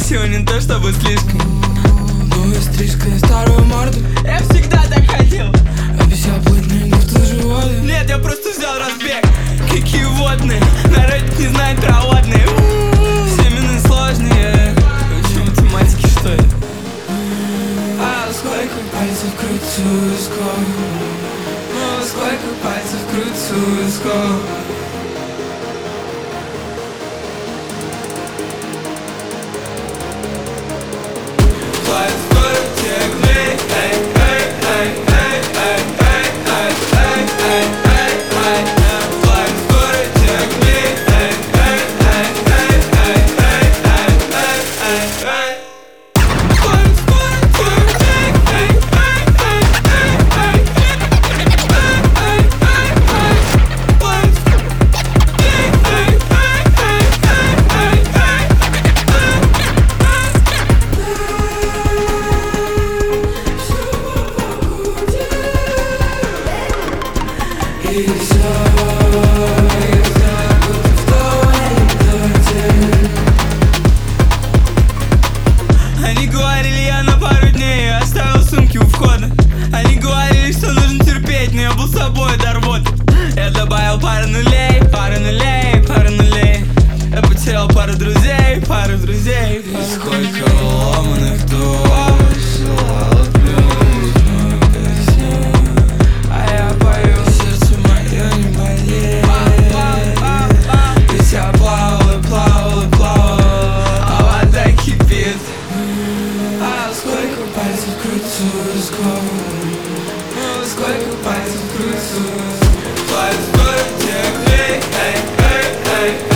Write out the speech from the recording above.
красиво, не то чтобы слишком. Новая стрижка и старую морду. Я всегда так хотел. Обещал плыть на в ту же воду. Нет, я просто взял разбег. Какие водные, народ не знает про водные. Семена сложные. Учу математики, что ли? А сколько пальцев крутится скоро. Сколько пальцев крутится скоро. И все, будто в туалете. Они говорили, я на пару дней оставил сумки у входа. Они говорили, что нужно терпеть, но я был собой до рвоты. Я добавил пару нулей. Я потерял пару друзей. И сколько ломаных душ желало плюнуть в мою песню. А я пою. Сердце мое не болеет. Ведь я плавал, а вода кипит. А сколько пальцев крутится скоро. Сколько пальцев крутится. Пальцев, эй, эй, эй.